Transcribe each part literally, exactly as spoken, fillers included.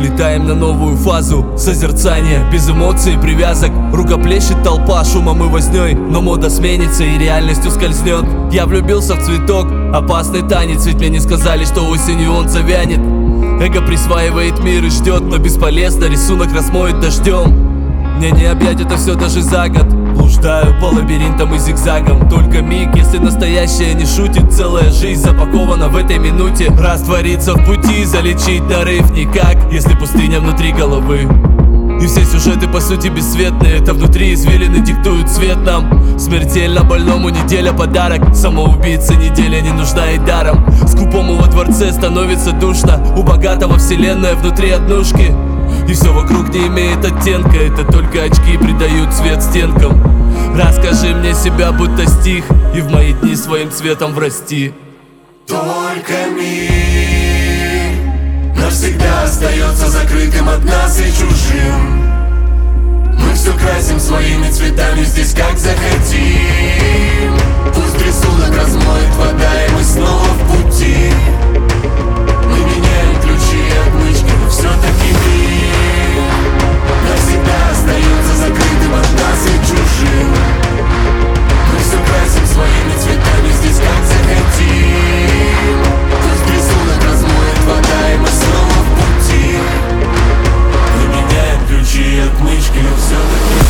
Налетаем на новую фазу созерцания, без эмоций и привязок. Рукоплещет толпа шумом и вознёй, но мода сменится и реальность ускользнет. Я влюбился в цветок, опасный танец, ведь мне не сказали, что осенью он завянет. Эго присваивает мир и ждет, но бесполезно, рисунок размоет дождем. Мне не объять это все даже за год. Блуждаю по лабиринтам и зигзагам. Только миг, если настоящее не шутит. Целая жизнь запакована в этой минуте. Раствориться в пути, залечить нарыв никак, если пустыня внутри головы. И все сюжеты по сути бесцветные. Это внутри извилины диктуют цвет нам. Смертельно больному неделя подарок. Самоубийце неделя не нужна и даром. Скупому во дворце становится душно. У богатого вселенная внутри однушки. И все вокруг не имеет оттенка. Это только очки придают цвет стенкам. Расскажи мне себя, будто стих, и в мои дни своим цветом врасти. Только мир навсегда остается закрытым от нас и чужим. Мы все красим своими цветами здесь как захотим. Пусть рисунок размоет вода, и мы снова в пути. Мы меняем ключи и отмычки, но все-таки мир навсегда остается закрытым от нас и чужим. Мы все красим своими цветами здесь как захотим. Пусть рисунок размоет вода, и мы снова в пути. Мы меняем ключи и отмычки, но все-таки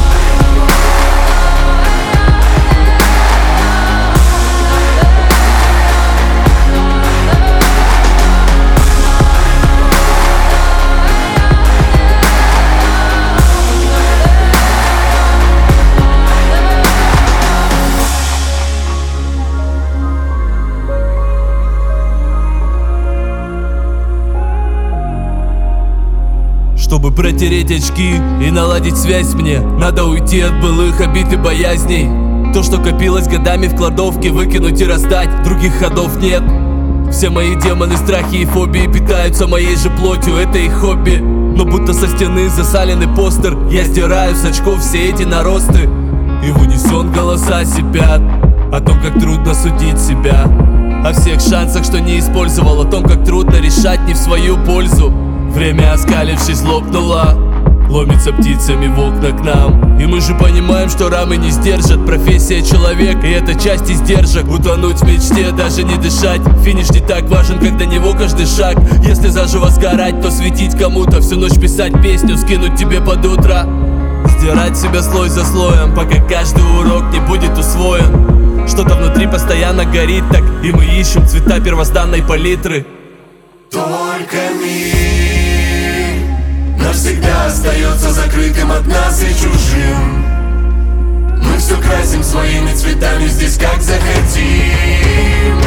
Чтобы протереть очки и наладить связь мне, надо уйти от былых обид и боязней. То, что копилось годами в кладовке, выкинуть и раздать, других ходов нет. Все мои демоны, страхи и фобии питаются моей же плотью, это их хобби. Но будто со стены засаленный постер, я стираю с очков все эти наросты. И в унисон голоса сипят о том, как трудно судить себя, о всех шансах, что не использовал, о том, как трудно решать не в свою пользу. Время, оскалившись, лопнуло, ломится птицами в окна к нам. И мы же понимаем, что рамы не сдержат. Профессия человек, и это часть издержек. Утонуть в мечте, даже не дышать. Финиш не так важен, как до него каждый шаг. Если заживо сгорать, то светить кому-то. Всю ночь писать песню, скинуть тебе под утро. Сдирать себя слой за слоем, пока каждый урок не будет усвоен. Что-то внутри постоянно горит так, и мы ищем цвета первозданной палитры. только мир навсегда остается закрытым от нас и чужим. Мы все красим своими цветами здесь как захотим.